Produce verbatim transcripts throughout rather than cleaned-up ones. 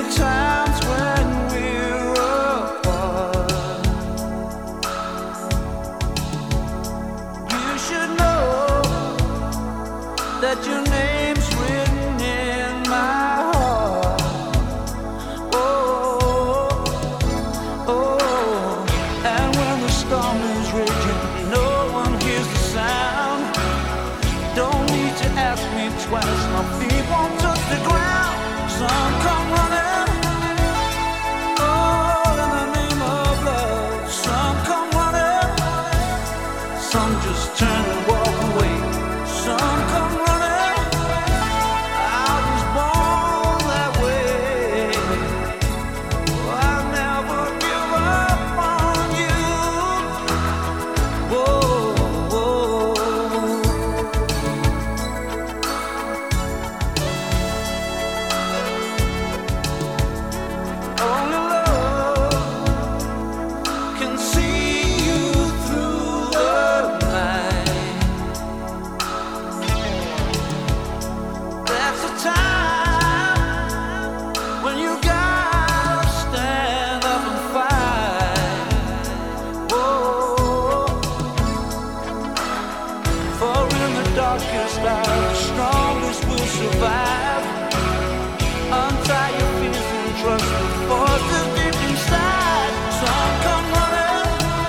times when we're apart. You should know that your name's written in my heart. Oh, oh, and when the storm is raging, no one hears the sound. Don't need to ask me twice, my feet won't touch the ground. Some come running, oh, in the name of love. Some come running, some just turn and walk away. Some come running, I was born that way. Oh, I'll never give up on you. Whoa, whoa. Only love can see you through the night. That's the time when you gotta stand up and fight. Whoa. For in the darkest hour, the strongest will survive. Untie your fears and trust the forces deep inside. Some come running,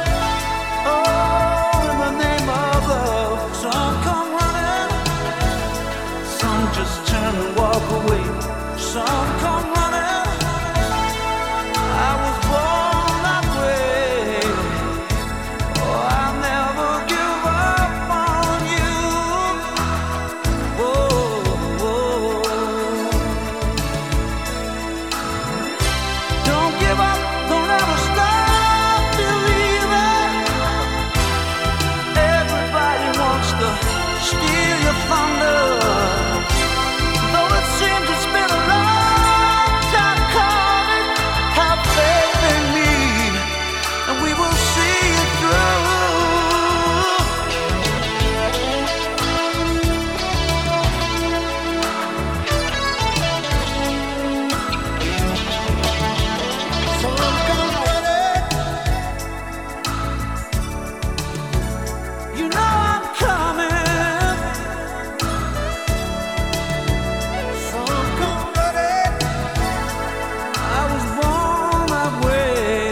oh, in the name of love. Some come running, some just turn and walk away. Some come running, I was born that way. Oh, I'll never give up on you. Whoa, whoa. Don't give up, don't ever stop believing. Everybody wants to steal your thunder. Though it seems it's been a long time coming, have faith in me, and we will see it through. Some come running, you know I'm coming. Some come running, I was born that way.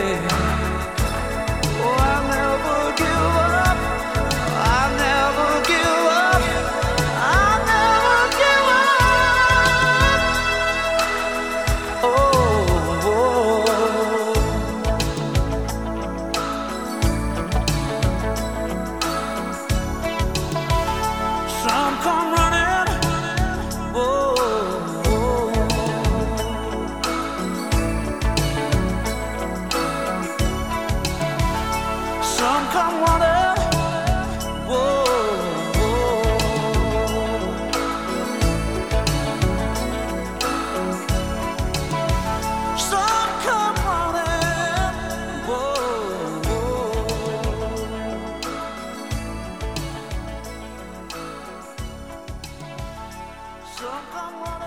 Oh, I'll never give up, I'll never give up, I'll never give up. Oh, oh. Some come running, whoa, whoa. Some come running, whoa, whoa. Some come running, whoa, whoa. Some come running.